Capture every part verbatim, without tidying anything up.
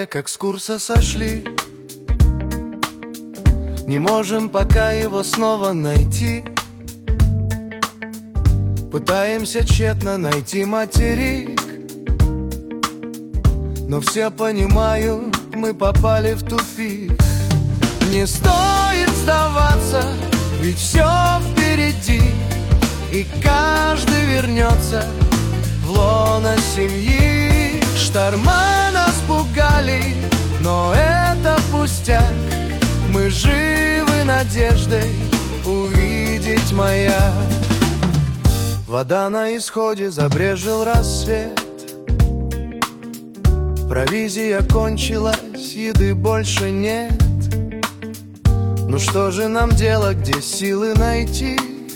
апреля, как с курса сошли. Не можем пока его снова найти. Пытаемся тщетно найти материк, но все понимают, мы попали в тупик. Не стоит сдаваться, ведь все впереди, и каждый вернется в лоно семьи. Шторма нас пугали, но это пустяк. Мы живы надеждой увидеть маяк. Вода на исходе, забрежил рассвет. Провизия кончилась, еды больше нет. Ну что же нам делать, где силы найти?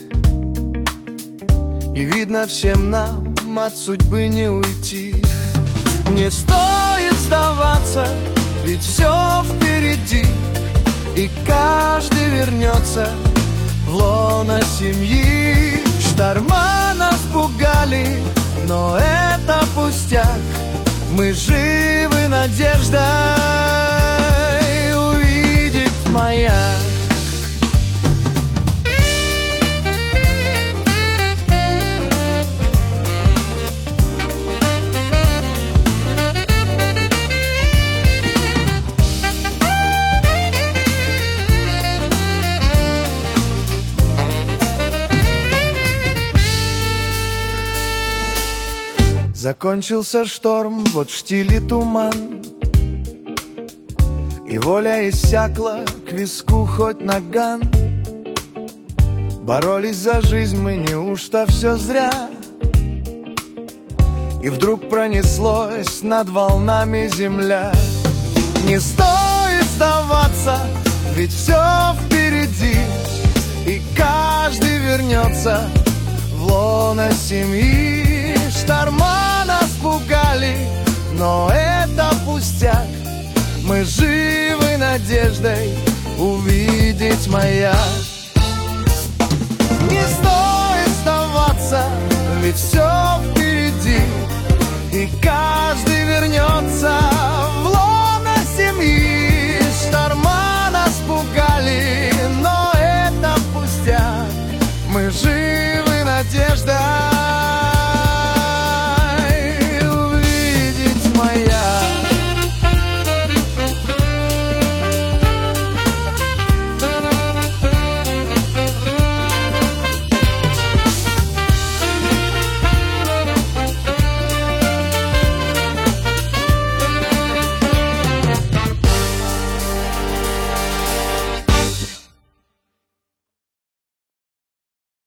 И видно всем нам, от судьбы не уйти. Не стоит сдаваться, ведь все впереди, и каждый вернется в лоно семьи. Шторма нас пугали, но это пустяк. Мы живы надеждой увидеть маяк. Закончился шторм, вот в штиле туман, и воля иссякла, к виску хоть наган. Боролись за жизнь мы, неужто все зря? И вдруг пронеслось над волнами земля. Не стоит сдаваться, ведь все впереди, и каждый вернется в лоно семьи. Шторма нас пугали, но это пустяк. Мы живы надеждой увидеть маяк. Не стоит сдаваться, ведь все впереди, и каждый вернется в лоно семьи. Шторма нас пугали, но это пустяк. Мы живы